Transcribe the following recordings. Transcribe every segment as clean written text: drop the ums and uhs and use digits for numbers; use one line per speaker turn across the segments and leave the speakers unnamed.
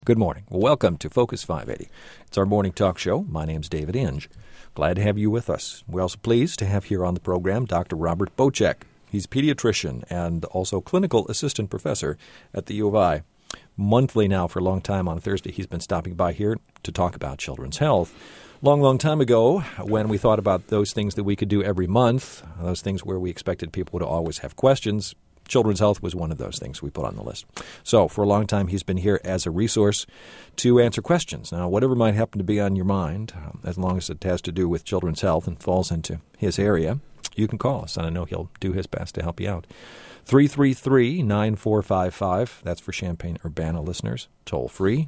Good morning. Welcome to Focus 580. It's our morning talk show. My name's David Inge. Glad to have you with us. We're also pleased to have here on the program Dr. Robert Bocek. He's a pediatrician and also clinical assistant professor at the U of I. Monthly now for a long time on Thursday, he's been stopping by here to talk about children's health. Long time ago, when we thought about those things that we could do every month, those things where we expected people to always have questions, children's health was one of those things we put on the list. So for a long time, he's been here as a resource to answer questions. Now, whatever might happen to be on your mind, as long as it has to do with children's health and falls into his area, you can call us, and I know he'll do his best to help you out. 333-9455. That's for Champaign-Urbana listeners. Toll free,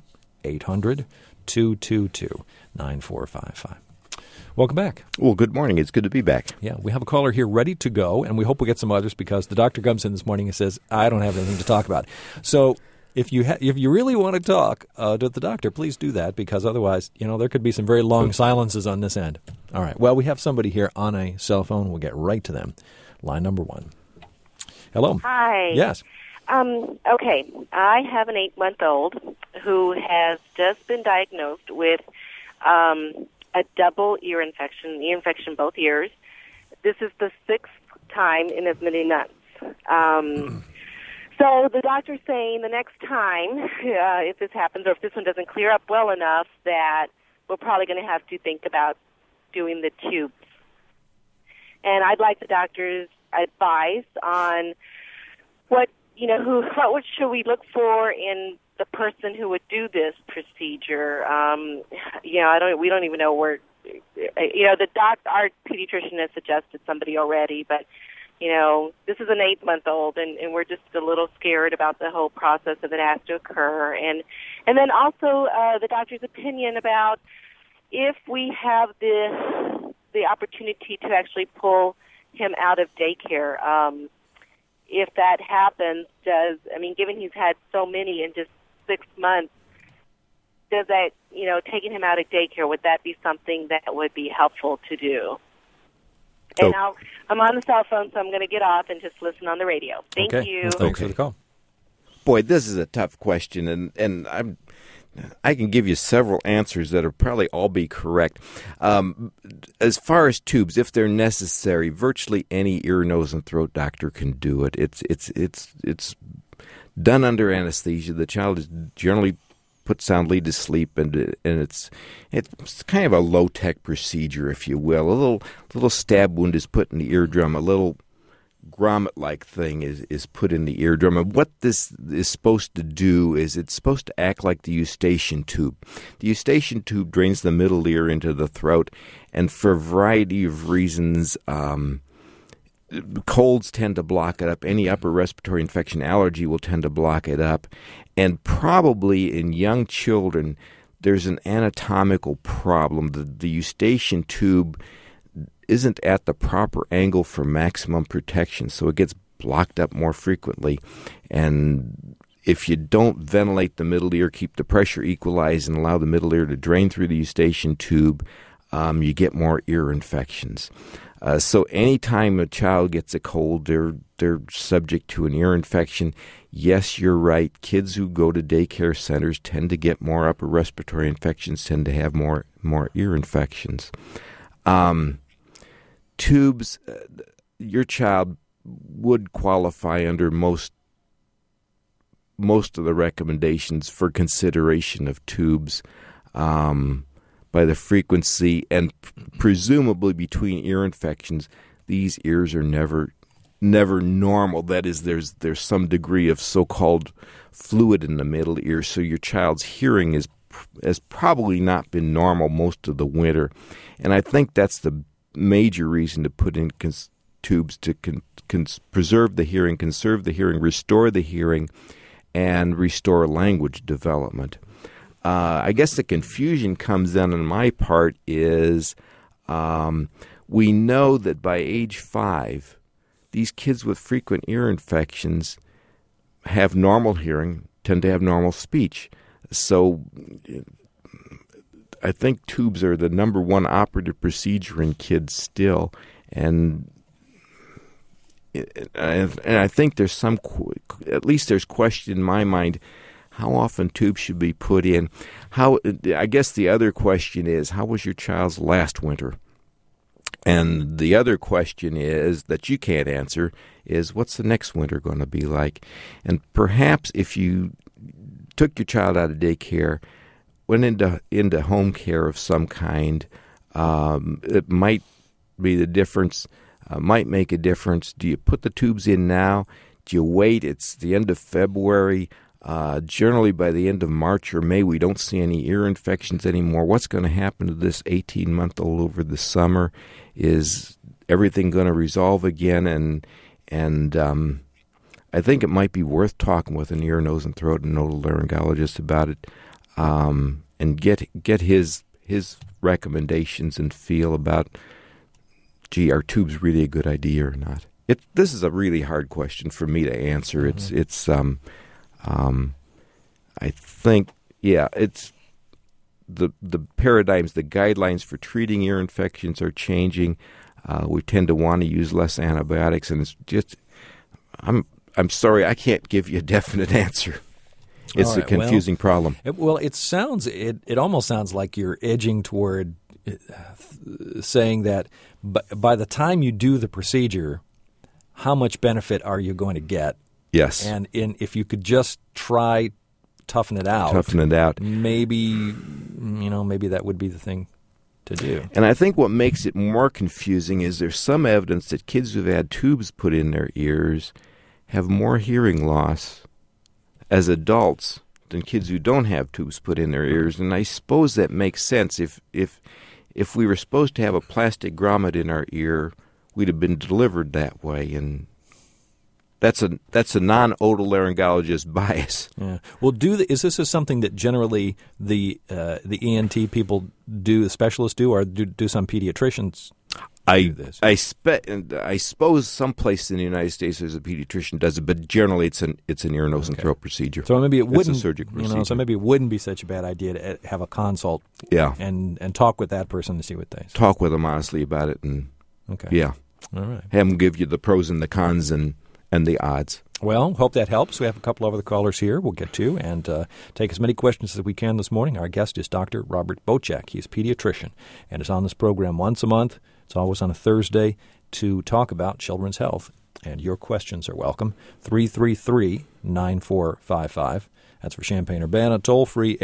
800-222-9455. Welcome back.
Well, good morning. It's good to be back.
Yeah, we have a caller here ready to go, and we hope we get some others because the doctor comes in this morning and says, I don't have anything to talk about. So if you really want to talk to the doctor, please do that because otherwise, there could be some very long silences on this end. All right. Well, we have somebody here on a cell phone. We'll get right to them. Line number 1. Hello.
Hi.
Yes.
Okay. I have an 8-month-old who has just been diagnosed with a double ear infection both ears. This is the 6th time in as many months. So the doctor's saying the next time, if this happens or if this one doesn't clear up well enough, that we're probably going to have to think about doing the tubes. And I'd like the doctor's advice on what should we look for in the person who would do this procedure. We don't even know where. Our pediatrician has suggested somebody already, but this is an 8-month-old, and we're just a little scared about the whole process if it has to occur, and then also the doctor's opinion about if we have the opportunity to actually pull him out of daycare. If that happens, given he's had so many in just 6 months, does that, taking him out of daycare, would that be something that would be helpful to do? And I'm on the cell phone, so I'm going to get off and just listen on the radio. Thank you.
Thanks for the call.
Boy, this is a tough question, and I can give you several answers that will probably all be correct. As far as tubes, if they're necessary, virtually any ear, nose, and throat doctor can do it. It's done under anesthesia. The child is generally put soundly to sleep, and it's kind of a low-tech procedure, if you will. A little stab wound is put in the eardrum. A little grommet-like thing is put in the eardrum. And what this is supposed to do is it's supposed to act like the eustachian tube. The eustachian tube drains the middle ear into the throat, and for a variety of reasons, colds tend to block it up. Any upper respiratory infection, allergy will tend to block it up. And probably in young children, there's an anatomical problem. The eustachian tube isn't at the proper angle for maximum protection, so it gets blocked up more frequently. And if you don't ventilate the middle ear, keep the pressure equalized, and allow the middle ear to drain through the eustachian tube, you get more ear infections. So anytime a child gets a cold, they're subject to an ear infection. Yes, you're right. Kids who go to daycare centers tend to get more upper respiratory infections, tend to have more ear infections. Tubes, your child would qualify under most of the recommendations for consideration of tubes by the frequency and presumably between ear infections. These ears are never normal. That is, there's some degree of so-called fluid in the middle ear, so your child's hearing has probably not been normal most of the winter. And I think that's the major reason to put in tubes to preserve the hearing, conserve the hearing, restore the hearing, and restore language development. I guess the confusion comes in on my part is we know that by age 5, these kids with frequent ear infections have normal hearing, tend to have normal speech. So I think tubes are the number one operative procedure in kids still. And I think there's at least there's question in my mind, how often tubes should be put in. I guess the other question is, how was your child's last winter? And the other question is that you can't answer is, what's the next winter going to be like? And perhaps if you took your child out of daycare, went into home care of some kind, it might be the difference, might make a difference. Do you put the tubes in now? Do you wait? It's the end of February. Generally, by the end of March or May, we don't see any ear infections anymore. What's going to happen to this 18-month-old over the summer? Is everything going to resolve again? And I think it might be worth talking with an ear, nose, and throat and otolaryngologist about it, and get his recommendations and feel about, gee, are tubes really a good idea or not? This is a really hard question for me to answer. Mm-hmm. I think, it's the paradigms, the guidelines for treating ear infections are changing. We tend to want to use less antibiotics, and it's just, I'm sorry, I can't give you a definite answer. It's a confusing problem.
It almost sounds like you're edging toward saying that by the time you do the procedure, how much benefit are you going to get?
Yes.
And if you could just try toughen it out, maybe that would be the thing to do.
And I think what makes it more confusing is there's some evidence that kids who've had tubes put in their ears have more hearing loss as adults than kids who don't have tubes put in their ears. And I suppose that makes sense. If we were supposed to have a plastic grommet in our ear, we'd have been delivered that way, and that's a non-otolaryngologist bias.
Yeah. Well, is this something that generally the ENT people do, the specialists do, or do some pediatricians do this?
I suppose someplace in the United States there's a pediatrician does it, but generally it's an ear, nose, and throat procedure.
So maybe it wouldn't,
it's a surgical procedure.
So maybe it wouldn't be such a bad idea to have a consult.
Yeah.
And talk with that person and see what they say.
Talk with them honestly about it, and yeah,
all right.
Have them give you the pros and the cons and the odds.
Well, hope that helps. We have a couple of other callers here we'll get to and take as many questions as we can this morning. Our guest is Dr. Robert Bochek. He's a pediatrician and is on this program once a month. It's always on a Thursday to talk about children's health. And your questions are welcome. 333-9455. That's for Champaign-Urbana. Toll-free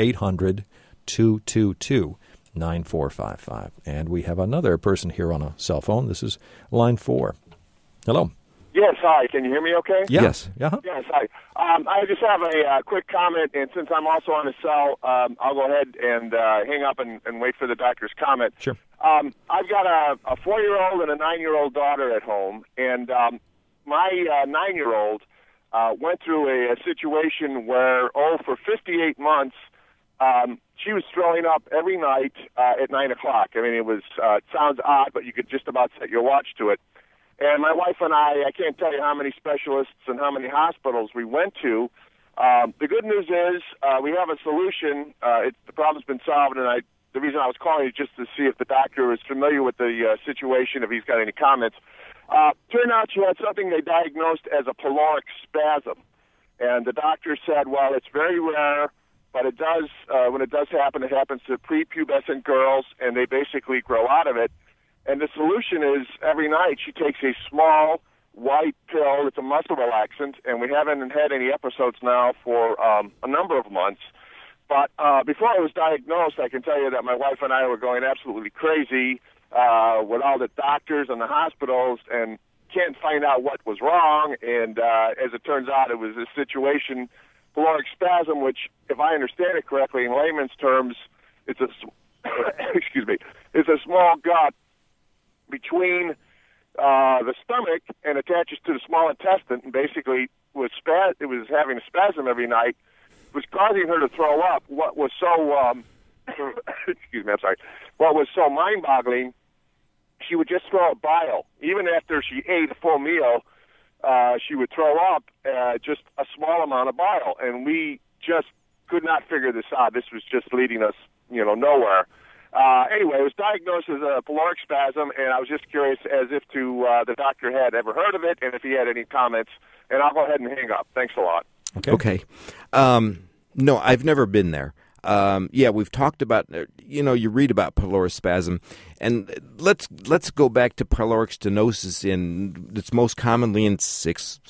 800-222-9455. And we have another person here on a cell phone. This is line 4. Hello.
Yes, hi. Can you hear me okay?
Yeah.
Yes.
Uh-huh.
Yes, hi. I just have a quick comment, and since I'm also on a cell, I'll go ahead and hang up and wait for the doctor's comment.
Sure.
I've got a 4-year-old and a 9-year-old daughter at home, and my 9-year-old went through a situation where, for 58 months, she was throwing up every night at 9 o'clock. I mean, it sounds odd, but you could just about set your watch to it. And my wife and I can't tell you how many specialists and how many hospitals we went to. The good news is we have a solution. The problem's been solved, and the reason I was calling is just to see if the doctor is familiar with the situation, if he's got any comments. Turned out she had something they diagnosed as a pyloric spasm. And the doctor said, well, it's very rare, but it does, when it does happen, it happens to prepubescent girls, and they basically grow out of it. And the solution is every night she takes a small white pill. It's a muscle relaxant, and we haven't had any episodes now for a number of months. But before I was diagnosed, I can tell you that my wife and I were going absolutely crazy with all the doctors and the hospitals and can't find out what was wrong. And as it turns out, it was a situation, pyloric spasm, which, if I understand it correctly, in layman's terms, it's a it's a small gut between the stomach and attaches to the small intestine, and basically it was having a spasm every night, was causing her to throw up. What was so what was so mind-boggling, she would just throw up bile. Even after she ate a full meal, she would throw up just a small amount of bile, and we just could not figure this out. This was just leading us, nowhere. Anyway, it was diagnosed as a pyloric spasm, and I was just curious as if the doctor had ever heard of it and if he had any comments. And I'll go ahead and hang up. Thanks a lot.
Okay. No, I've never been there. We've talked about, you read about pyloric spasm, and let's go back to pyloric stenosis. It's most commonly in 6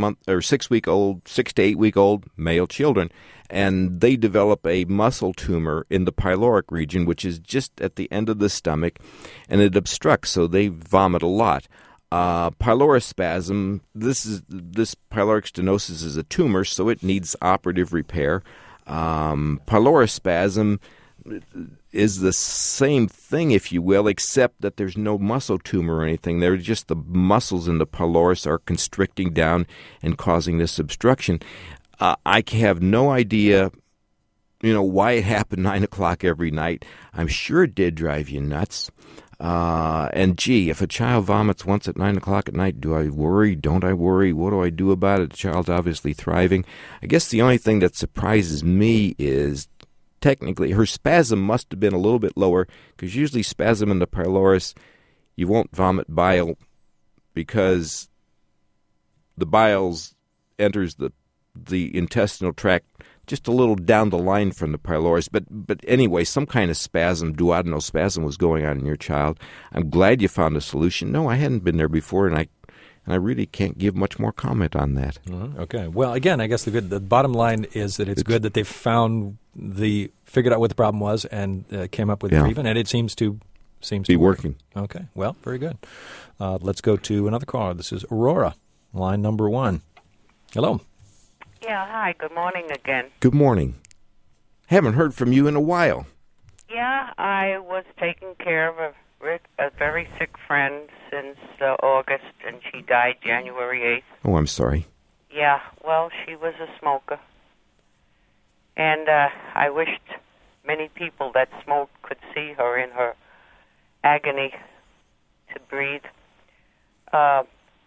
to 8 week old male children, and they develop a muscle tumor in the pyloric region, which is just at the end of the stomach, and it obstructs, so they vomit a lot. Pyloric spasm. This pyloric stenosis is a tumor, so it needs operative repair. Pyloric spasm is the same thing, if you will, except that there's no muscle tumor or anything. They're just the muscles in the pylorus are constricting down and causing this obstruction. I have no idea, why it happened 9 o'clock every night. I'm sure it did drive you nuts. And gee, if a child vomits once at 9 o'clock at night, do I worry? Don't I worry? What do I do about it? The child's obviously thriving. I guess the only thing that surprises me is technically her spasm must have been a little bit lower, because usually spasm in the pylorus, you won't vomit bile because the bile enters the intestinal tract just a little down the line from the pylorus. But anyway, some kind of spasm, duodenal spasm, was going on in your child. I'm glad you found a solution. No, I hadn't been there before, and I really can't give much more comment on that.
Okay. Well, again, I guess the bottom line is that it's good that they figured out what the problem was and came up with a treatment, and it seems to
be working.
Okay. Well, very good. Let's go to another caller. This is Aurora, line number 1. Hello.
Yeah, hi. Good morning again.
Good morning. Haven't heard from you in a while.
Yeah, I was taking care of a very sick friend since August, and she died January 8th.
Oh, I'm sorry.
Yeah, well, she was a smoker. And I wished many people that smoked could see her in her agony to breathe. I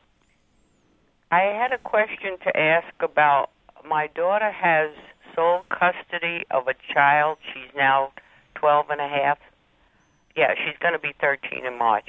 had a question to ask about, my daughter has sole custody of a child. She's now 12 and a half. Yeah, she's going to be 13 in March.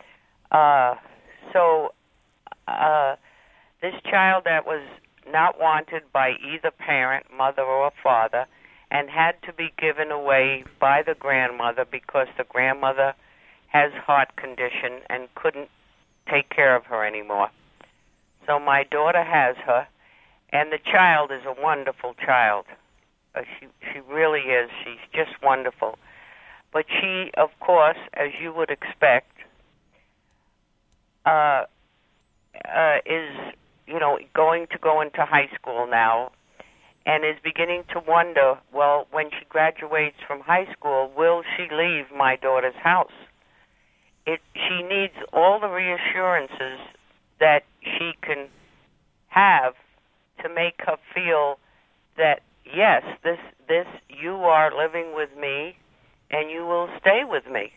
This child that was not wanted by either parent, mother or father, and had to be given away by the grandmother because the grandmother has heart condition and couldn't take care of her anymore. So my daughter has her, and the child is a wonderful child. She really is. She's just wonderful. But she, of course, as you would expect, is, going to go into high school now, and is beginning to wonder, well, when she graduates from high school, will she leave my daughter's house? She needs all the reassurances that she can have to make her feel that, yes, this you are living with me, and you will stay with me.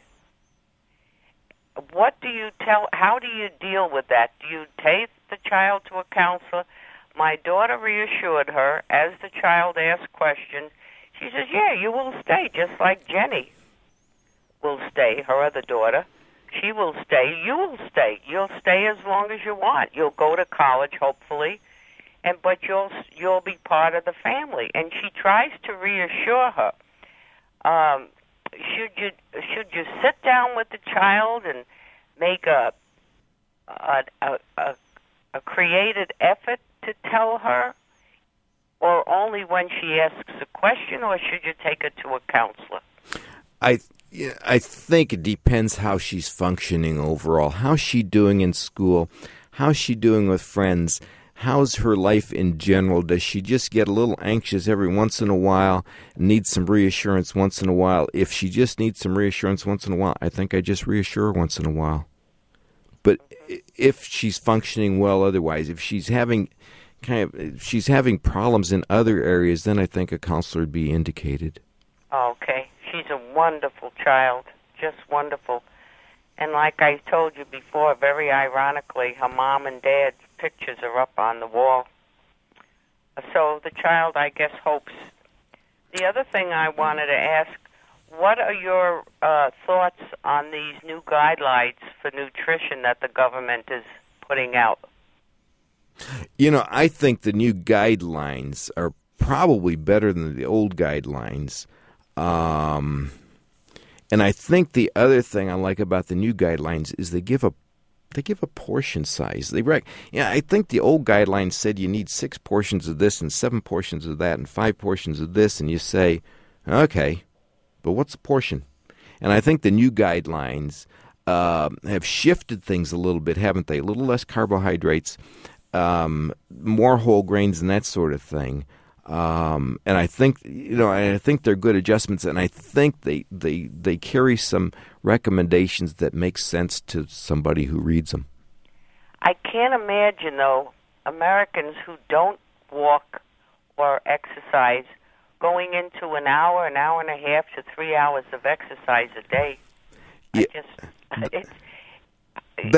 How do you deal with that? Do you take the child to a counselor? My daughter reassured her as the child asked questions. She says, yeah, you will stay, just like Jenny will stay, her other daughter. She will stay. You will stay. You'll stay as long as you want. You'll go to college, hopefully, but you'll be part of the family. And she tries to reassure her. Should you sit down with the child and make a created effort to tell her, or only when she asks a question, or should you take her to a counselor?
I think it depends how she's functioning overall. How's she doing in school? How's she doing with friends? How's her life in general? Does she just get a little anxious every once in a while, need some reassurance once in a while? If she just needs some reassurance once in a while, I think I just reassure her once in a while. But if she's functioning well otherwise, if she's having problems in other areas, then I think a counselor would be indicated.
Okay. She's a wonderful child, just wonderful. And like I told you before, very ironically, her mom and dad's pictures are up on the wall. So the child, I guess, hopes. The other thing I wanted to ask, what are your thoughts on these new guidelines for nutrition that the government is putting out?
I think the new guidelines are probably better than the old guidelines. And I think the other thing I like about the new guidelines is they give a portion size. I think the old guidelines said you need 6 portions of this and 7 portions of that and 5 portions of this, and you say, okay, but what's the portion? And I think the new guidelines have shifted things a little bit, haven't they? A little less carbohydrates, more whole grains and that sort of thing. And I think they're good adjustments, and I think they carry some recommendations that make sense to somebody who reads them.
I can't imagine, though, Americans who don't walk or exercise going into an hour and a half to 3 hours of exercise a day.
Yeah.
And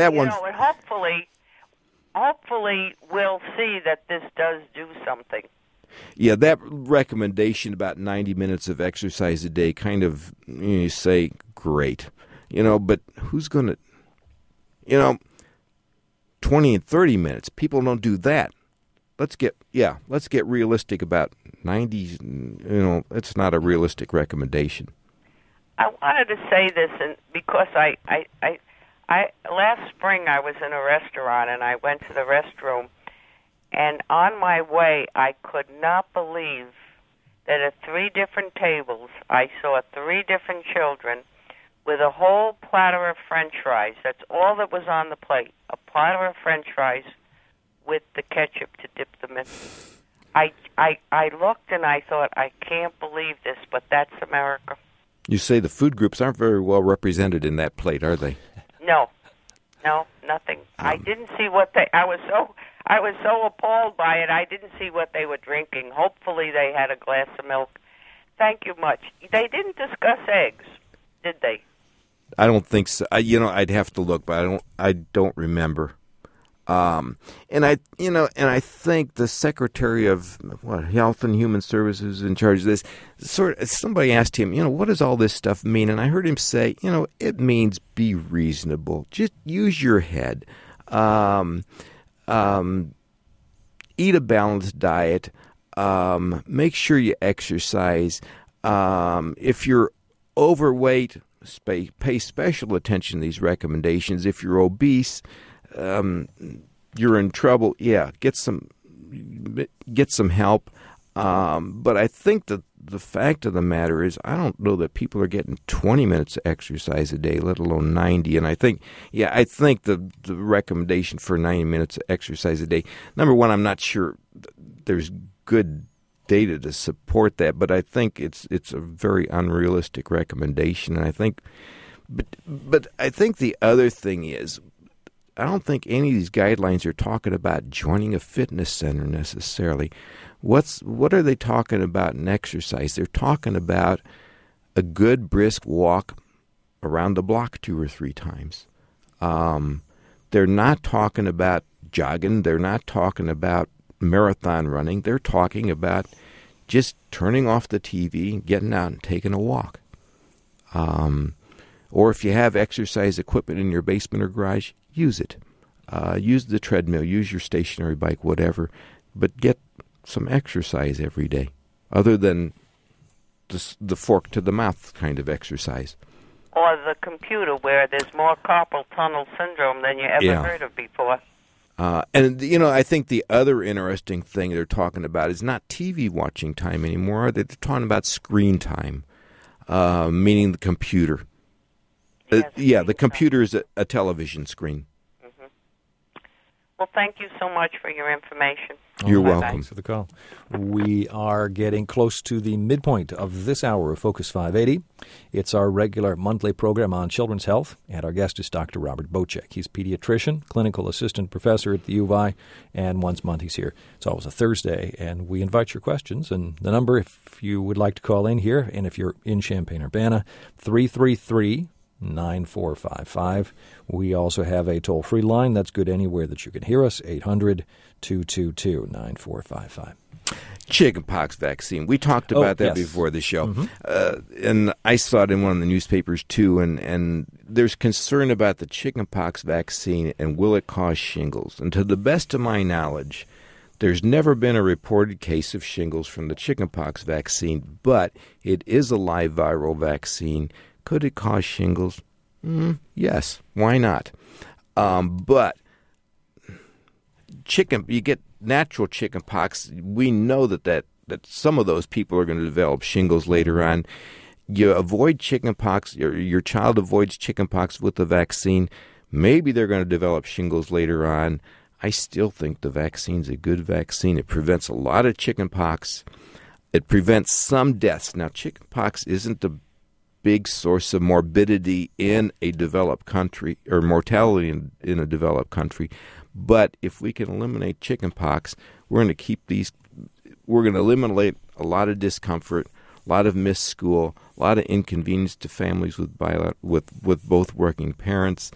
hopefully we'll see that this does do something.
Yeah, that recommendation about 90 minutes of exercise a day kind of, you say, great. But who's going to, 20 and 30 minutes. People don't do that. Let's get realistic about 90, it's not a realistic recommendation.
I wanted to say this because I last spring I was in a restaurant and I went to the restroom, and on my way I could not believe that at 3 different tables I saw 3 different children with a whole platter of French fries. That's all that was on the plate, a platter of French fries with the ketchup to dip them in. I looked and I thought, I can't believe this, but that's America.
You say the food groups aren't very well represented in that plate, are they?
No, nothing. I didn't see what I was so appalled by it, I didn't see what they were drinking. Hopefully they had a glass of milk. Thank you much. They didn't discuss eggs, did they?
I don't think so. I'd have to look, but I don't remember. And I think the Secretary of Health and Human Services in charge of this, somebody asked him, what does all this stuff mean? And I heard him say, it means be reasonable. Just use your head. Eat a balanced diet. Make sure you exercise. If you're overweight, pay special attention to these recommendations. If you're obese, you're in trouble. Yeah, get some help. But I think that the fact of the matter is, I don't know that people are getting 20 minutes of exercise a day, let alone 90. And I think the recommendation for 90 minutes of exercise a day, number one, I'm not sure there's good data to support that, but I think it's a very unrealistic recommendation. And I think, but I think the other thing is, I don't think any of these guidelines are talking about joining a fitness center necessarily. What are they talking about in exercise? They're talking about a good brisk walk around the block 2 or 3 times. They're not talking about jogging. They're not talking about marathon running. They're talking about just turning off the TV, getting out and taking a walk. Or if you have exercise equipment in your basement or garage, use it. Use the treadmill, use your stationary bike, whatever. But get some exercise every day, other than the fork to the mouth kind of exercise.
Or the computer, where there's more carpal tunnel syndrome than you ever heard of before.
And I think the other interesting thing they're talking about is not TV watching time anymore. They're talking about screen time, meaning the computer.
Yes,
the computer is a television screen.
Mm-hmm. Well, thank you so much for your information.
You're welcome.
Thanks for the call. We are getting close to the midpoint of this hour of Focus 580. It's our regular monthly program on children's health, and our guest is Dr. Robert Bochek. He's a pediatrician, clinical assistant professor at the U of I, and once a month he's here. It's always a Thursday, and we invite your questions. And the number, if you would like to call in here, and if you're in Champaign-Urbana, 333-9455. We also have a toll-free line that's good anywhere that you can hear us, 800-222-9455.
Chickenpox vaccine. We talked about that before the show. Mm-hmm. And I saw it in one of the newspapers, too, and there's concern about the chickenpox vaccine and will it cause shingles. And to the best of my knowledge, There's never been a reported case of shingles from the chickenpox vaccine, but it is a live viral vaccine. Could it cause shingles? Yes. Why not? But you get natural chickenpox. We know that some of those people are going to develop shingles later on. You avoid chickenpox, your child avoids chickenpox with the vaccine. Maybe they're going to develop shingles later on. I still think the vaccine's a good vaccine. It prevents a lot of chickenpox. It prevents some deaths. Now, chickenpox isn't the big source of morbidity in a developed country, or mortality in a developed country. But if we can eliminate chickenpox, we're going to eliminate a lot of discomfort, a lot of missed school, a lot of inconvenience to families with both working parents.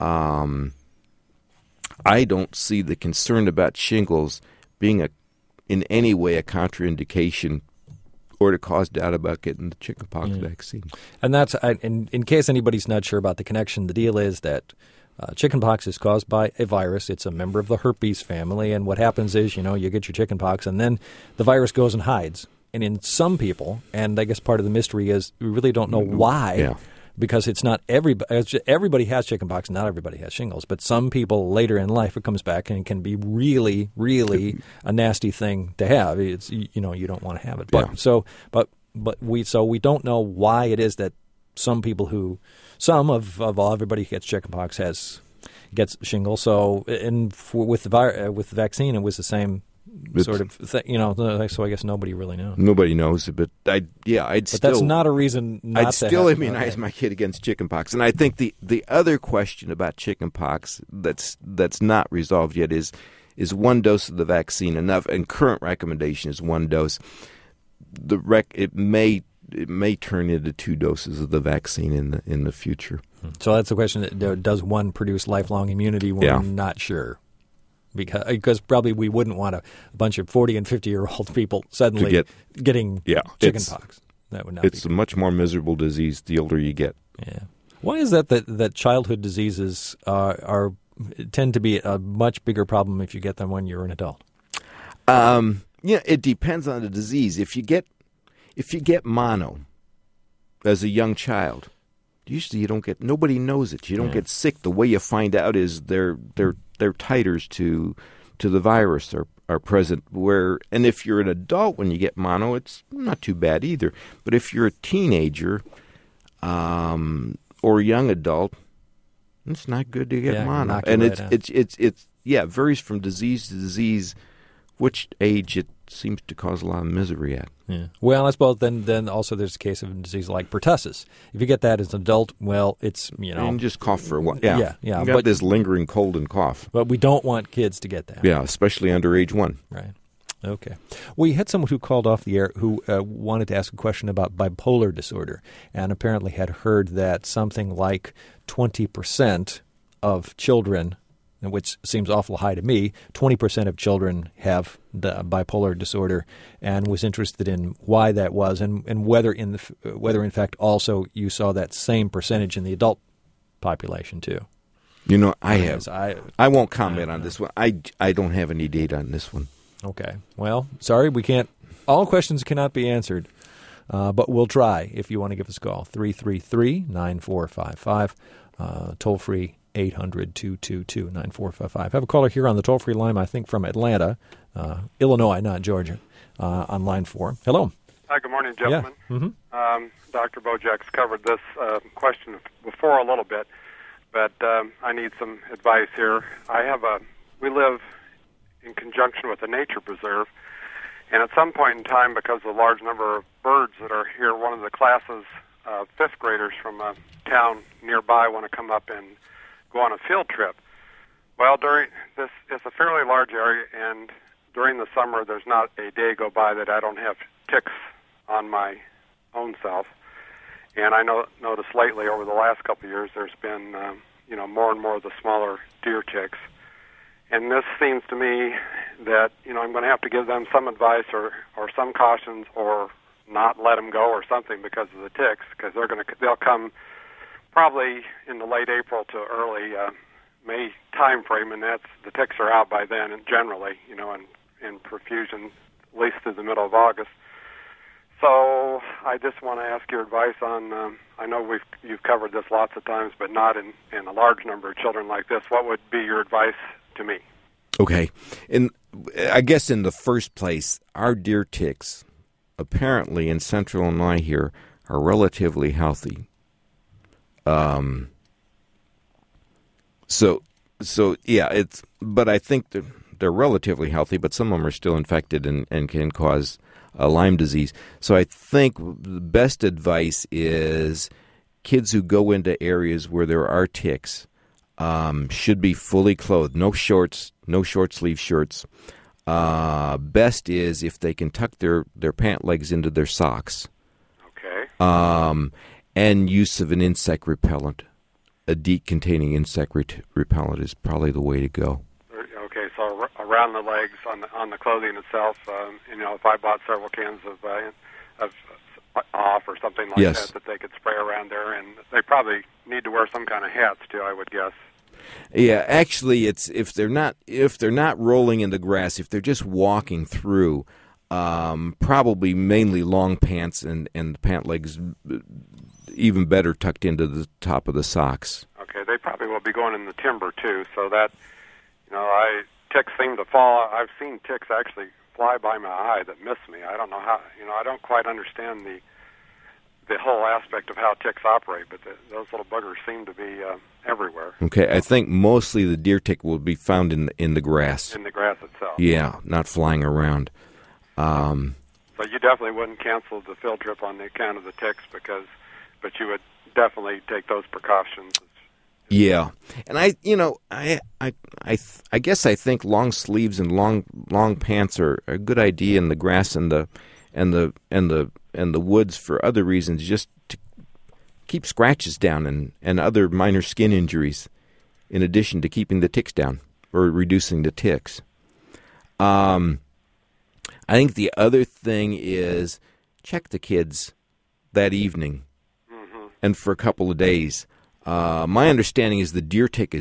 I don't see the concern about shingles being in any way a contraindication or to cause doubt about getting the chickenpox vaccine.
And that's in case anybody's not sure about the connection, the deal is that chickenpox is caused by a virus. It's a member of the herpes family, and what happens is, you get your chickenpox, and then the virus goes and hides. And in some people, and I guess part of the mystery is we really don't know why, because it's not everybody has chickenpox, not everybody has shingles, but some people later in life it comes back and it can be really, really a nasty thing to have. It's you don't want to have it. But we don't know why it is that some people everybody who gets chickenpox gets shingles. So with the vaccine, it was the same sort of thing, so I guess nobody really knows.
Nobody knows, but
But that's not a reason not
I'd still immunize my kid against chickenpox. And I think the other question about chickenpox that's not resolved yet is one dose of the vaccine enough? And current recommendation is one dose. It may turn into 2 doses of the vaccine in the future.
So that's the question: does one produce lifelong immunity? We're not sure. Because probably we wouldn't want a bunch of 40 and 50-year-old people suddenly getting chickenpox. That would not.
It's a much more miserable disease the older you get.
Yeah. Why is that childhood diseases tend to be a much bigger problem if you get them when you're an adult?
It depends on the disease. If you get mono as a young child, usually you don't get. Nobody knows it. You don't get sick. The way you find out is their titers to the virus are present. And if you're an adult when you get mono, it's not too bad either. But if you're a teenager or a young adult, it's not good to get mono. And it varies from disease to disease, which age it seems to cause a lot of misery at.
Yeah. Well, I suppose then also there's a case of a disease like pertussis. If you get that as an adult, well, it's,
You can just cough for a while.
Yeah.
You got this lingering cold and cough.
But we don't want kids to get that.
Yeah, especially under age 1.
Right. Okay. We had someone who called off the air who wanted to ask a question about bipolar disorder and apparently had heard that something like 20% of children, which seems awful high to me, 20% of children have the bipolar disorder, and was interested in why that was and whether in fact also you saw that same percentage in the adult population too.
I won't comment on this one. I don't have any data on this one.
Okay. Well, sorry, we can't. All questions cannot be answered, but we'll try. If you want to give us a call, 333-9455, toll free. 800-222-9455. I have a caller here on the toll-free line, I think from Atlanta, Illinois, not Georgia, on line 4. Hello.
Hi, good morning, gentlemen.
Yeah. Mm-hmm.
Dr. Bojak's covered this question before a little bit, but I need some advice here. We live in conjunction with a nature preserve, and at some point in time, because of the large number of birds that are here, one of the classes, 5th graders from a town nearby want to come up and go on a field trip. Well, it's a fairly large area, and during the summer, there's not a day go by that I don't have ticks on my own self. And I noticed lately, over the last couple of years, there's been, more and more of the smaller deer ticks. And this seems to me that, I'm going to have to give them some advice or some cautions, or not let them go or something because of the ticks, because they'll come probably in the late April to early May time frame, and the ticks are out by then, and generally, in profusion, at least through the middle of August. So I just want to ask your advice on, I know you've covered this lots of times, but not in a large number of children like this. What would be your advice to me?
Okay. I guess in the first place, our deer ticks, apparently in central Illinois here, are relatively healthy. So yeah, but I think they're relatively healthy, but some of them are still infected and can cause Lyme disease. So I think the best advice is kids who go into areas where there are ticks should be fully clothed, no shorts, no short sleeve shirts. Best is if they can tuck their pant legs into their socks.
Okay.
And use of an insect repellent. A DEET-containing insect repellent is probably the way to go.
Okay, so around the legs, on the clothing itself, if I bought several cans of off or something like
yes.
that they could spray around there, and they probably need to wear some kind of hats too, I would guess.
Yeah, actually, it's if they're not rolling in the grass, if they're just walking through, probably mainly long pants and the pant legs, even better tucked into the top of the socks.
Okay, they probably will be going in the timber too, so that ticks seem to fall. I've seen ticks actually fly by my eye that miss me. I don't know how. I don't quite understand the whole aspect of how ticks operate, but those little buggers seem to be everywhere.
Okay, I think mostly the deer tick will be found in the grass.
In the grass itself.
Yeah, not flying around.
So you definitely wouldn't cancel the field trip on the account of the ticks, but you would definitely take those precautions.
Yeah, and I guess I think long sleeves and long pants are a good idea in the grass and the woods for other reasons, just to keep scratches down and other minor skin injuries, in addition to keeping the ticks down or reducing the ticks. I think the other thing is check the kids that evening and for a couple of days. My understanding is the deer tick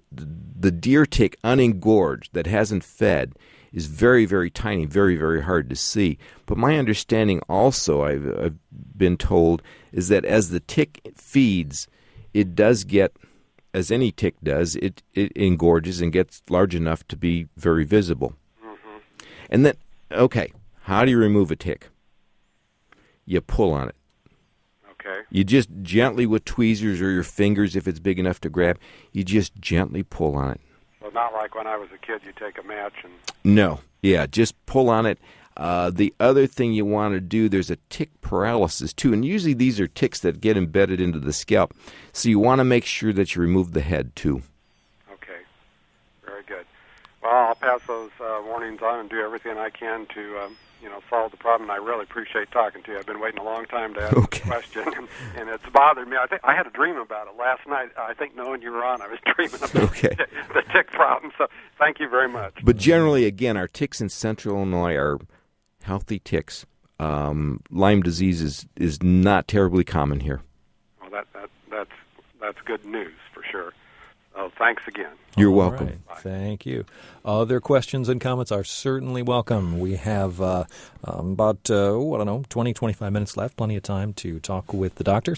unengorged that hasn't fed is very, very tiny, very, very hard to see. But my understanding also, I've been told, is that as the tick feeds, it does get, as any tick does, it engorges and gets large enough to be very visible. Mm-hmm. And then, okay, how do you remove a tick? You pull on it.
Okay.
You just gently with tweezers or your fingers, if it's big enough to grab, you just gently pull on it.
So not like when I was a kid, you take a match and...
No. Yeah, just pull on it. The other thing you want to do, there's a tick paralysis too, and usually these are ticks that get embedded into the scalp. So you want to make sure that you remove the head too.
Okay. Very good. Well, I'll pass those warnings on and do everything I can to... solve the problem. I really appreciate talking to you. I've been waiting a long time to ask this question, and it's bothered me. I had a dream about it last night. I think knowing you were on, I was dreaming about the tick problem. So thank you very much.
But generally, again, our ticks in central Illinois are healthy ticks. Lyme disease is not terribly common here.
Well, that's good news for sure. Oh, thanks again.
You're welcome.
Right. Thank you. Other questions and comments are certainly welcome. We have about 20, 25 minutes left, plenty of time to talk with the doctor.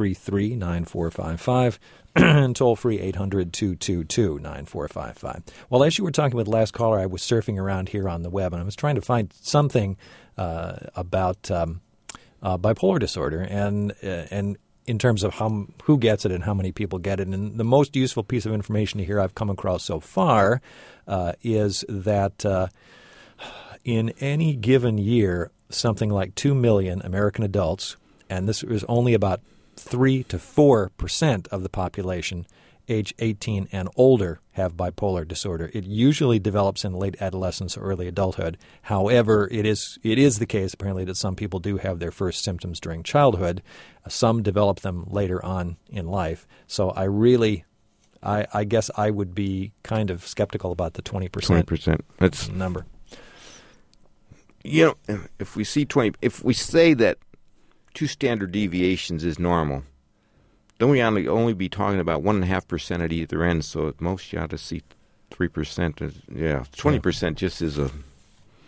333-9455 and toll-free 800-222-9455. Well, as you were talking with the last caller, I was surfing around here on the web, and I was trying to find something about bipolar disorder and in terms of who gets it and how many people get it. And the most useful piece of information here I've come across so far is that in any given year, something like 2 million American adults, and this is only about 3 to 4% of the population, age 18 and older, have bipolar disorder. It usually develops in late adolescence or early adulthood. However, it is the case, apparently, that some people do have their first symptoms during childhood. Some develop them later on in life. So I guess I would be kind of skeptical about the 20%.
20%. That's
number.
If we say that 2 standard deviations is normal, then we only be talking about 1.5% at either end. So at most you ought to see 3%. 20% just is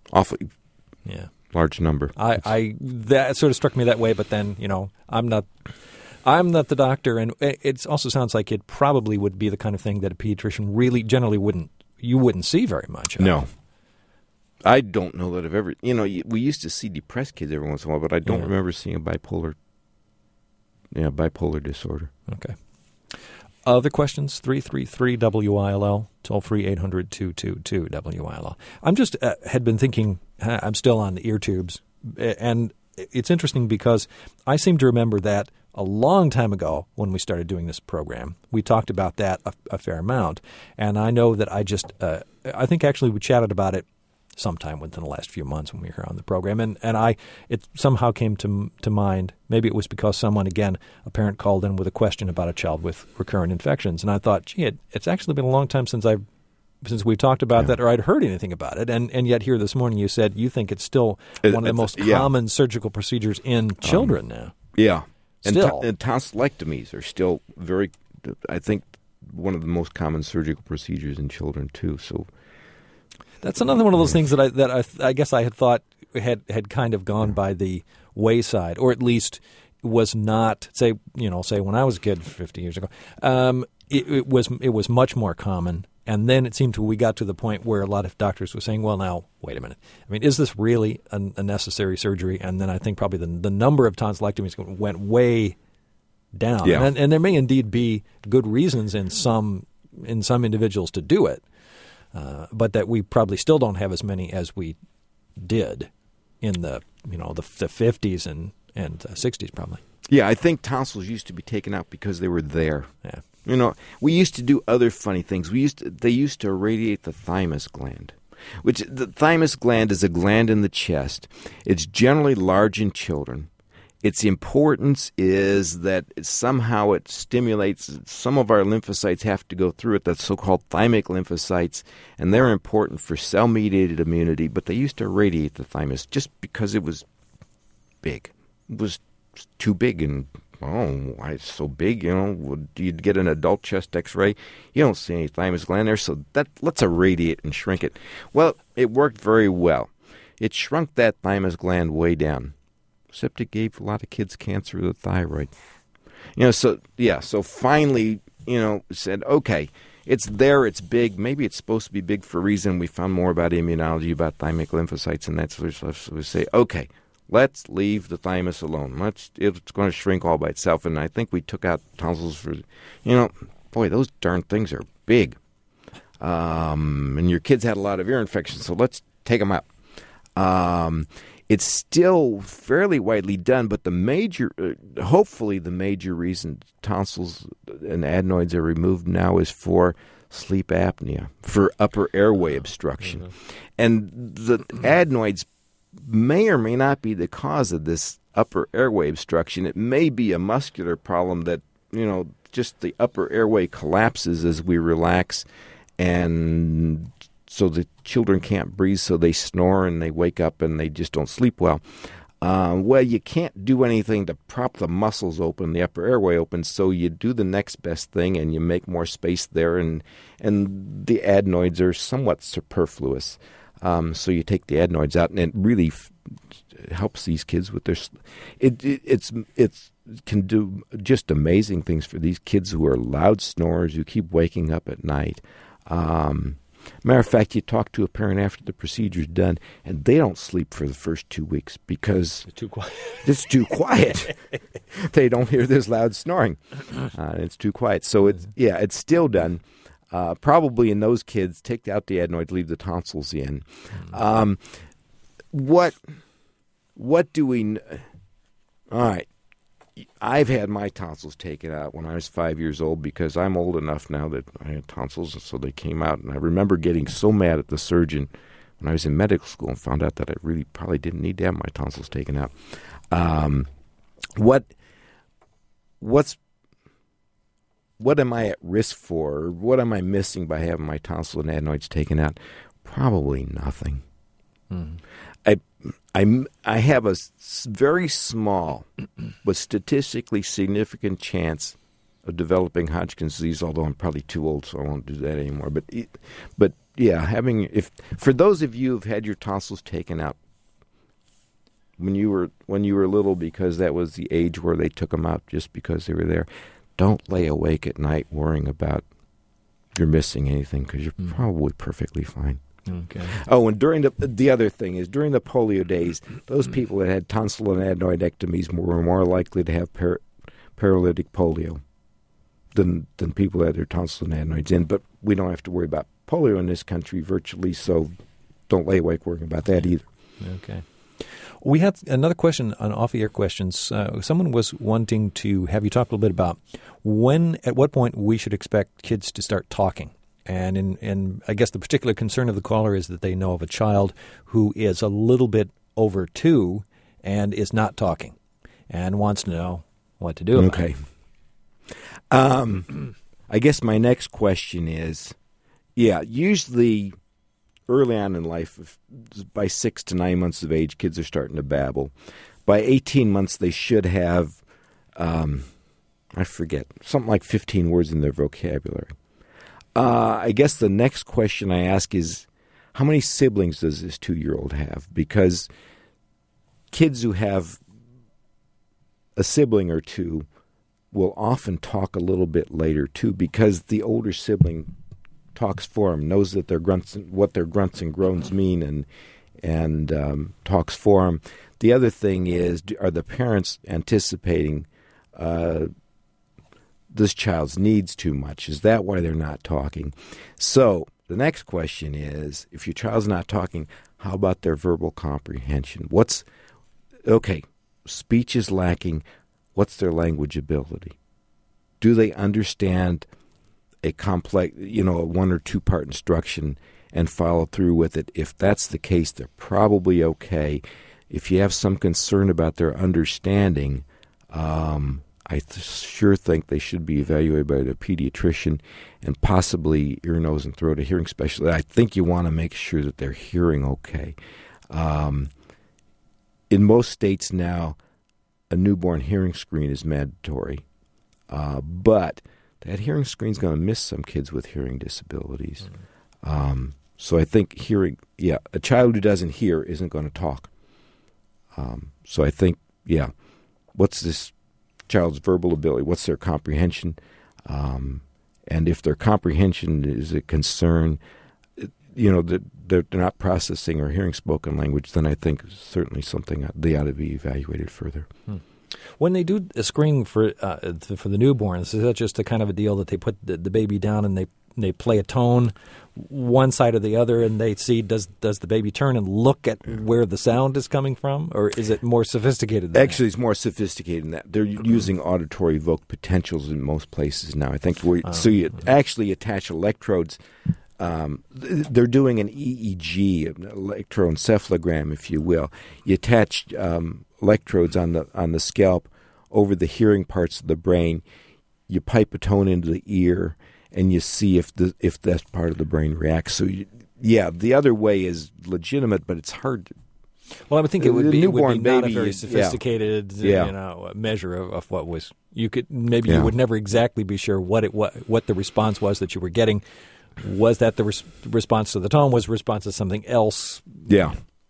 awfully
Yeah.
large number.
I that sort of struck me that way, but then, I'm not the doctor, and it also sounds like it probably would be the kind of thing that a pediatrician really generally wouldn't see very much of.
No. I don't know that I've ever, we used to see depressed kids every once in a while, but I don't remember seeing a bipolar disorder.
Okay. Other questions? 333-WILL, toll free 800-222-WILL. I'm just had been thinking, I'm still on the ear tubes, and it's interesting because I seem to remember that a long time ago when we started doing this program, we talked about that a fair amount, and I know that I think actually we chatted about it sometime within the last few months when we were here on the program, and it somehow came to mind. Maybe it was because someone, again, a parent called in with a question about a child with recurrent infections, and I thought, gee, it's actually been a long time since we've talked about that or I'd heard anything about it, and yet here this morning you said you think it's still one of the most common surgical procedures in children now.
Yeah.
Still.
And tonsillectomies are still I think, one of the most common surgical procedures in children too, so...
That's another one of those things that I guess I had thought had kind of gone by the wayside, or at least was not, say when I was a kid 50 years ago, it was much more common. And then it seemed we got to the point where a lot of doctors were saying, well, now, wait a minute. I mean, is this really a necessary surgery? And then I think probably the number of tonsillectomies went way down.
Yeah.
And there may indeed be good reasons in some individuals to do it. But that we probably still don't have as many as we did in the 50s and 60s probably.
Yeah, I think tonsils used to be taken out because they were there.
Yeah.
We used to do other funny things. They used to irradiate the thymus gland, which the thymus gland is a gland in the chest. It's generally large in children. Its importance is that somehow it stimulates some of our lymphocytes have to go through it, that's so-called thymic lymphocytes, and they're important for cell-mediated immunity, but they used to irradiate the thymus just because it was big. It was too big, and, why it's so big, you'd get an adult chest x-ray, you don't see any thymus gland there, so let's irradiate and shrink it. Well, it worked very well. It shrunk that thymus gland way down. Except it gave a lot of kids cancer of the thyroid. So finally, said, okay, it's there, it's big. Maybe it's supposed to be big for a reason. We found more about immunology, about thymic lymphocytes, and that sort of stuff. So we say, okay, let's leave the thymus alone. It's going to shrink all by itself. And I think we took out tonsils for, boy, those darn things are big. And your kids had a lot of ear infections, so let's take them out. It's still fairly widely done, but hopefully the major reason tonsils and adenoids are removed now is for sleep apnea, for upper airway obstruction. Mm-hmm. And the adenoids may or may not be the cause of this upper airway obstruction. It may be a muscular problem that, just the upper airway collapses as we relax, and so the children can't breathe, so they snore and they wake up and they just don't sleep well. Well, you can't do anything to prop the muscles open, the upper airway open, so you do the next best thing and you make more space there, and the adenoids are somewhat superfluous. So you take the adenoids out, and it really helps these kids with their. It can do just amazing things for these kids who are loud snorers who keep waking up at night. Matter of fact, you talk to a parent after the procedure's done, and they don't sleep for the first 2 weeks because
it's too quiet.
It's too quiet. They don't hear this loud snoring. It's too quiet. So it's still done. Probably in those kids, take out the adenoids, leave the tonsils in. What do we? All right. I've had my tonsils taken out when I was 5 years old because I'm old enough now that I had tonsils, and so they came out. And I remember getting so mad at the surgeon when I was in medical school and found out that I really probably didn't need to have my tonsils taken out. What am I at risk for? Or what am I missing by having my tonsil and adenoids taken out? Probably nothing. Mm. I have a very small but statistically significant chance of developing Hodgkin's disease, although I'm probably too old, so I won't do that anymore. But for those of you who've had your tonsils taken out when you were little, because that was the age where they took them out just because they were there, don't lay awake at night worrying about you're missing anything, because you're probably perfectly fine.
Okay.
Oh, and during the other thing is, during the polio days, those people that had tonsil and adenoidectomies were more likely to have paralytic polio than people that had their tonsil and adenoids in. But we don't have to worry about polio in this country virtually, so don't lay awake worrying about that either.
Okay. We had another question on off-the-air questions. Someone was wanting to have you talk a little bit about at what point we should expect kids to start talking. And I guess the particular concern of the caller is that they know of a child who is a little bit over 2 and is not talking and wants to know what to do about it.
Okay. I guess my next question is, usually early on in life, by 6 to 9 months of age, kids are starting to babble. By 18 months, they should have, I forget, something like 15 words in their vocabulary. I guess the next question I ask is, how many siblings does this 2-year-old have? Because kids who have a sibling or two will often talk a little bit later, too, because the older sibling talks for them, knows that what their grunts and groans mean, and talks for them. The other thing is, are the parents anticipating this child's needs too much? Is that why they're not talking? So the next question is, if your child's not talking, how about their verbal comprehension? Speech is lacking. What's their language ability? Do they understand a complex, a 1 or 2 part instruction and follow through with it? If that's the case, they're probably okay. If you have some concern about their understanding, I sure think they should be evaluated by the pediatrician and possibly ear, nose, and throat, a hearing specialist. I think you want to make sure that they're hearing okay. In most states now, a newborn hearing screen is mandatory, but that hearing screen is going to miss some kids with hearing disabilities. So I think a child who doesn't hear isn't going to talk. So I think, what's this child's verbal ability? What's their comprehension? And if their comprehension is a concern, that they're not processing or hearing spoken language, then I think certainly something they ought to be evaluated further.
When they do a screening for the newborns, is that just a kind of a deal that they put the baby down and they play a tone one side or the other, and they see does the baby turn and look at where the sound is coming from, or is it more sophisticated than
Actually, it's more sophisticated than that. They're using auditory evoked potentials in most places now. I think so you actually attach electrodes. They're doing an EEG, an electroencephalogram, if you will. You attach electrodes on the scalp over the hearing parts of the brain. You pipe a tone into the ear, and you see if that part of the brain reacts. So, the other way is legitimate, but it's hard.
Well, I would think it would be
newborn
not
baby
a very sophisticated measure of what was. You could you would never exactly be sure what the response was that you were getting. Was that the response to the tone? Was the response to something else?
Yeah.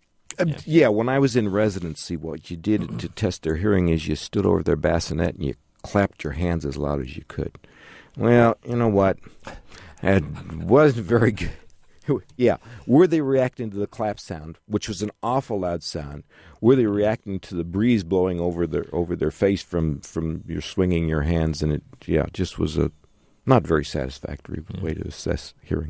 When I was in residency, what you did to test their hearing is you stood over their bassinet and you clapped your hands as loud as you could. Well, you know what? It wasn't very good. Were they reacting to the clap sound, which was an awful loud sound? Were they reacting to the breeze blowing over their face from your swinging your hands? And it just was a not very satisfactory way to assess hearing.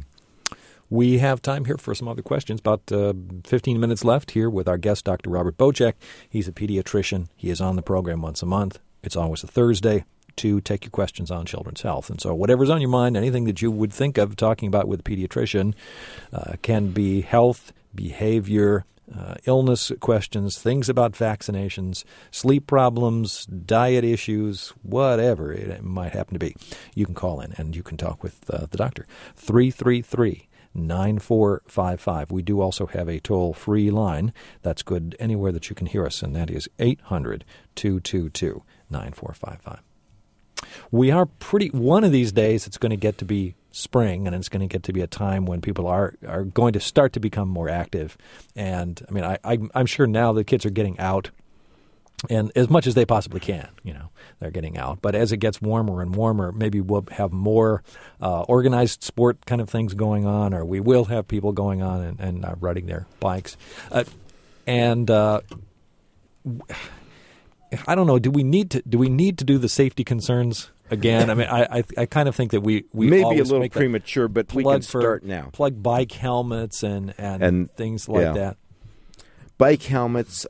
We have time here for some other questions. About 15 minutes left here with our guest, Dr. Robert Bocek. He's a pediatrician. He is on the program once a month. It's always a Thursday to take your questions on children's health. And so whatever's on your mind, anything that you would think of talking about with a pediatrician, can be health, behavior, illness questions, things about vaccinations, sleep problems, diet issues, whatever it might happen to be. You can call in and you can talk with the doctor. 333-9455. We do also have a toll-free line that's good anywhere that you can hear us, and that is 800-222-9455. We are one of these days it's going to get to be spring, and it's going to get to be a time when people are going to start to become more active. And I mean, I'm sure now the kids are getting out, and as much as they possibly can, they're getting out. But as it gets warmer and warmer, maybe we'll have more organized sport kind of things going on, or we will have people going on and riding their bikes. And I don't know. Do we need to do the safety concerns again? I mean, I kind of think that we
maybe a
always
little
make
premature, but we can start now.
Plug bike helmets and things like that.
Bike helmets.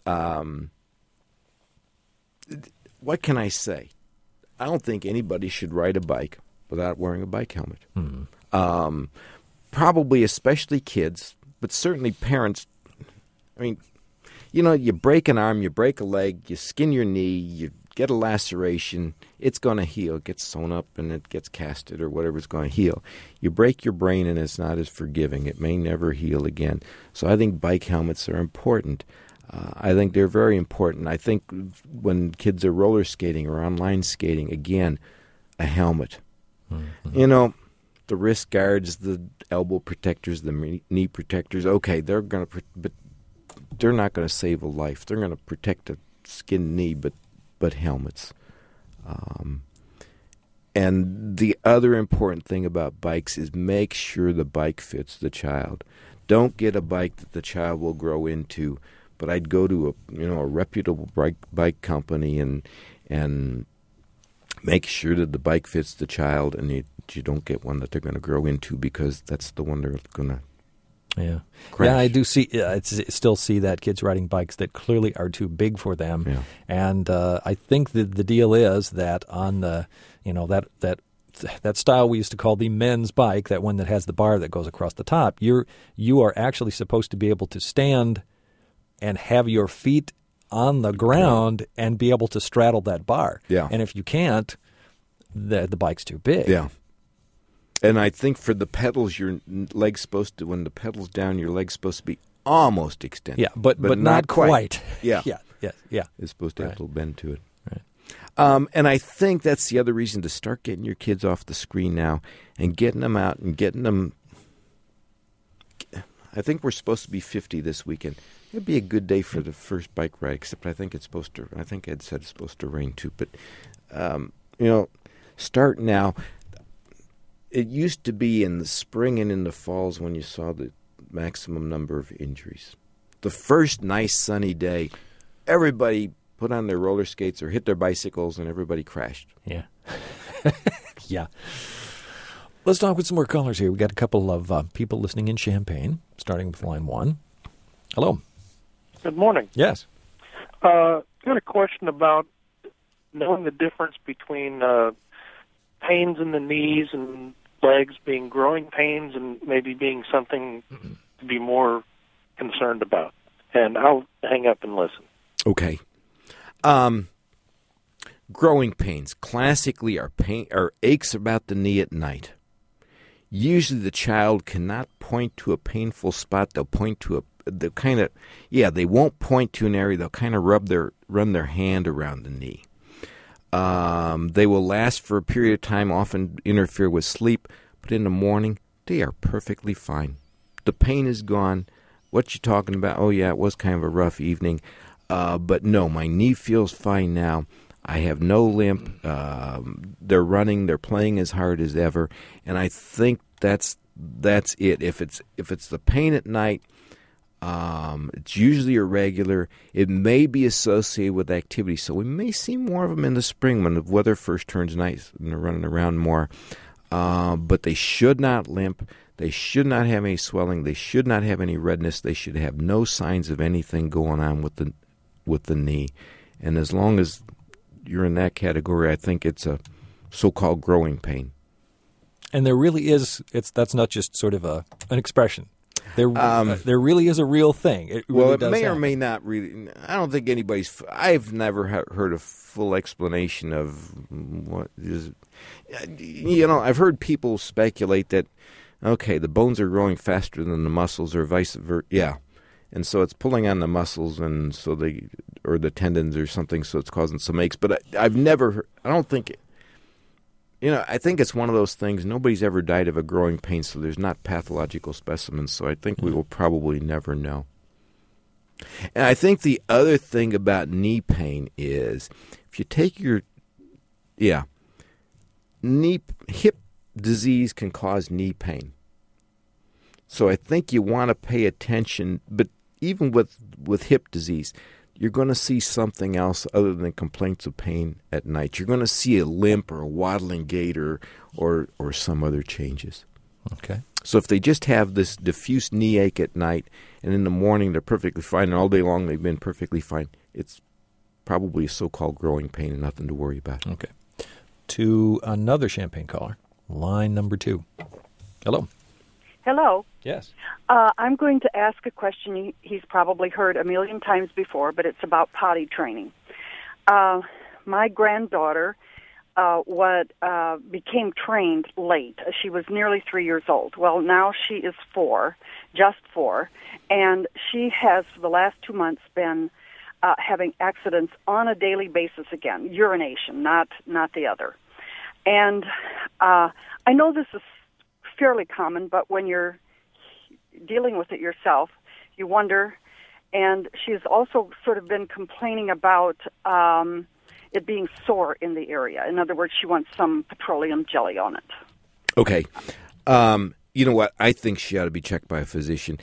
What can I say? I don't think anybody should ride a bike without wearing a bike helmet.
Mm-hmm.
Probably especially kids, but certainly parents. I mean, you break an arm, you break a leg, you skin your knee, you get a laceration, it's going to heal. It gets sewn up and it gets casted or whatever's going to heal. You break your brain and it's not as forgiving. It may never heal again. So I think bike helmets are important. I think they're very important. I think when kids are roller skating or online skating, again, a helmet. Mm-hmm. The wrist guards, the elbow protectors, the knee protectors, okay, they're going to, but they're not going to save a life. They're going to protect a skinned knee, but helmets. And the other important thing about bikes is make sure the bike fits the child. Don't get a bike that the child will grow into. But I'd go to a reputable bike company and make sure that the bike fits the child, and you don't get one that they're going to grow into, because that's the one they're going to crash.
Yeah, I do still see that kids riding bikes that clearly are too big for them. Yeah. And I think the deal is that on the that style we used to call the men's bike, that one that has the bar that goes across the top, you are actually supposed to be able to stand and have your feet on the ground and be able to straddle that bar.
Yeah.
And if you can't, the bike's too big.
Yeah. And I think for the pedals, your leg's supposed to, when the pedal's down, your leg's supposed to be almost extended.
Yeah, but not quite.
Yeah.
Yeah.
It's supposed to have a little bend to it. Right. And I think that's the other reason to start getting your kids off the screen now and getting them out and getting them. I think we're supposed to be 50 this weekend. It'd be a good day for the first bike ride, except I think Ed said it's supposed to rain too. But, start now. It used to be in the spring and in the falls when you saw the maximum number of injuries. The first nice sunny day, everybody put on their roller skates or hit their bicycles and everybody crashed.
Yeah. Yeah. Let's talk with some more callers here. We got a couple of people listening in Champaign, starting with line 1. Hello.
Good morning.
Yes.
Got a question about knowing the difference between pains in the knees and legs being growing pains and maybe being something to be more concerned about. And I'll hang up and listen.
Okay. Growing pains classically are aches about the knee at night. Usually the child cannot point to a painful spot. They'll point to they won't point to an area. They'll kind of run their hand around the knee. They will last for a period of time, often interfere with sleep, but in the morning, they are perfectly fine. The pain is gone. What you talking about? Oh, yeah, it was kind of a rough evening. But no, my knee feels fine now. I have no limp. They're running. They're playing as hard as ever. And I think that's it. If it's the pain at night, it's usually irregular. It may be associated with activity. So we may see more of them in the spring when the weather first turns nice and they're running around more. But they should not limp. They should not have any swelling. They should not have any redness. They should have no signs of anything going on with the knee. And as long as you're in that category, I think it's a so-called growing pain.
And there really is. That's not just sort of an expression. There really is a real thing. It
may or may not really. I don't think anybody's. I've never heard a full explanation of what is. I've heard people speculate that, okay, the bones are growing faster than the muscles, or vice versa. Yeah, and so it's pulling on the muscles, and so or the tendons or something, so it's causing some aches. But I've never heard. I don't think I think it's one of those things. Nobody's ever died of a growing pain, so there's not pathological specimens. So I think we will probably never know. And I think the other thing about knee pain is if you take hip disease can cause knee pain. So I think you want to pay attention, but even with hip disease, you're going to see something else other than complaints of pain at night. You're going to see a limp or a waddling gait or some other changes.
Okay.
So if they just have this diffuse knee ache at night and in the morning they're perfectly fine and all day long they've been perfectly fine, it's probably a so-called growing pain and nothing to worry about.
Okay. To another Champaign caller, line number 2. Hello.
Hello.
Yes.
I'm going to ask a question he's probably heard a million times before, but it's about potty training. My granddaughter became trained late. She was nearly 3 years old. Well, now she is 4, just 4, and she has for the last 2 months been having accidents on a daily basis again, urination, not the other. And I know this is fairly common, but when you're dealing with it yourself, you wonder. And she's also sort of been complaining about it being sore in the area. In other words, she wants some petroleum jelly on it.
Okay. You know what? I think she ought to be checked by a physician.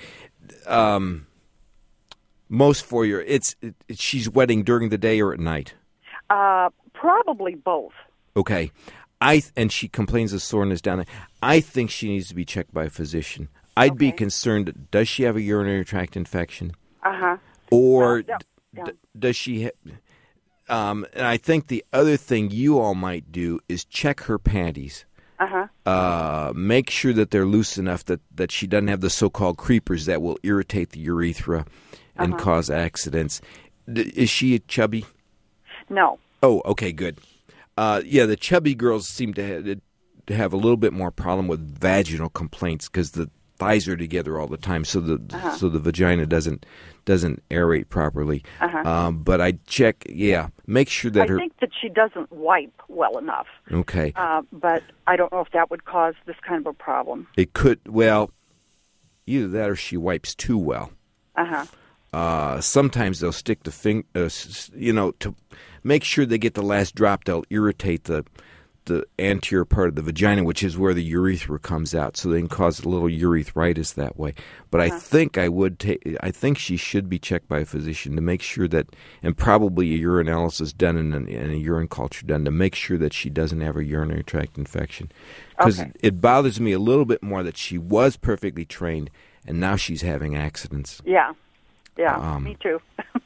Most 4-year, she's wetting during the day or at night?
Probably both.
Okay. And she complains of soreness down there. I think she needs to be checked by a physician. I'd be concerned, does she have a urinary tract infection?
Uh-huh.
Or does she and I think the other thing you all might do is check her panties.
Uh-huh.
Make sure that they're loose enough that she doesn't have the so-called creepers that will irritate the urethra and cause accidents. Is she chubby?
No.
Oh, okay, good. The chubby girls seem to have a little bit more problem with vaginal complaints because the thighs are together all the time, so the vagina doesn't aerate properly. But I check, make sure that
I think that she doesn't wipe well enough.
Okay.
But I don't know if that would cause this kind of a problem.
It could. Well, either that or she wipes too well. Sometimes they'll stick the finger, to make sure they get the last drop. They'll irritate the anterior part of the vagina, which is where the urethra comes out, so they can cause a little urethritis that way. But I think I think she should be checked by a physician to make sure that, and probably a urinalysis done and a urine culture done to make sure that she doesn't have a urinary tract infection. Because it bothers me a little bit more that she was perfectly trained and now she's having accidents.
Yeah, me too.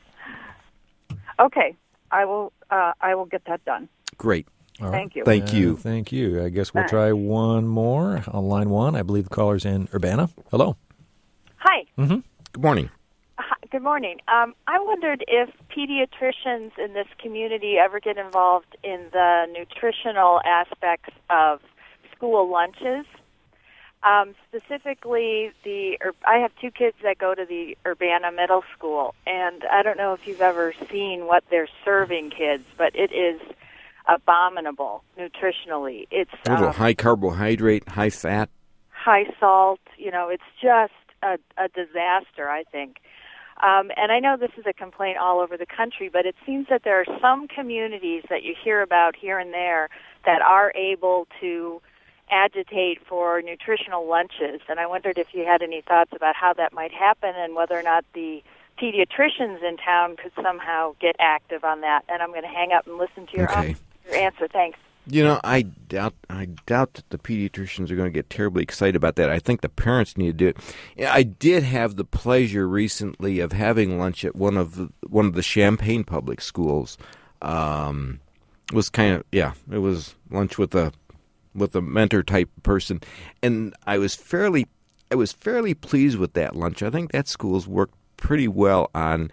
Okay, I will get that done.
Great.
All right.
Thank you.
Thank you.
Thank you. I guess we'll try one more on line 1. I believe the caller's in Urbana. Hello.
Hi.
Mm-hmm. Good morning.
Hi. Good morning. I wondered if pediatricians in this community ever get involved in the nutritional aspects of school lunches. Specifically, I have 2 kids that go to the Urbana Middle School, and I don't know if you've ever seen what they're serving kids, but it is abominable nutritionally. It's
a little high carbohydrate, high fat,
high salt. It's just a disaster, I think. And I know this is a complaint all over the country, but it seems that there are some communities that you hear about here and there that are able to agitate for nutritional lunches. And I wondered if you had any thoughts about how that might happen and whether or not the pediatricians in town could somehow get active on that. And I'm going to hang up and listen to your answer. Thanks.
I doubt that the pediatricians are going to get terribly excited about that. I think the parents need to do it. I did have the pleasure recently of having lunch at one of the Champaign public schools. It was it was lunch with a mentor type person, and I was fairly pleased with that lunch. I think that school's worked pretty well on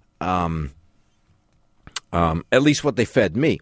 at least what they fed me.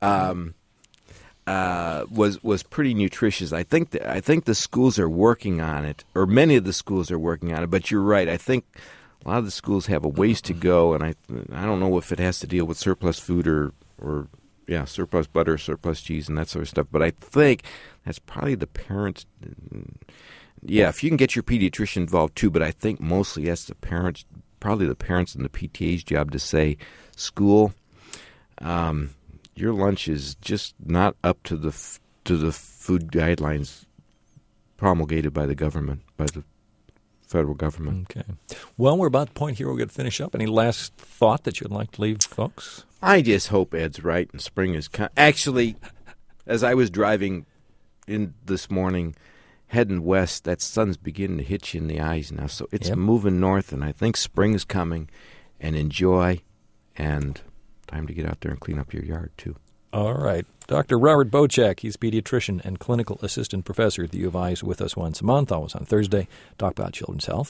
Was pretty nutritious. I think the schools are working on it, or many of the schools are working on it. But you're right. I think a lot of the schools have a ways to go, and I don't know if it has to deal with surplus food or surplus butter, surplus cheese, and that sort of stuff. But I think that's probably the parents. Yeah, if you can get your pediatrician involved too, but I think mostly that's the parents, probably the parents and the PTA's job to say, school, your lunch is just not up to the food guidelines promulgated by the government, by the federal government.
Okay. Well, we're about the point here we're going to finish up. Any last thought that you'd like to leave folks?
I just hope Ed's right and spring is actually, as I was driving in this morning, heading west, that sun's beginning to hit you in the eyes now. So it's moving north, and I think spring is coming, and enjoy, and time to get out there and clean up your yard, too.
All right. Dr. Robert Bochek, he's a pediatrician and clinical assistant professor at the U of I, is with us once a month, always on Thursday, talk about children's health.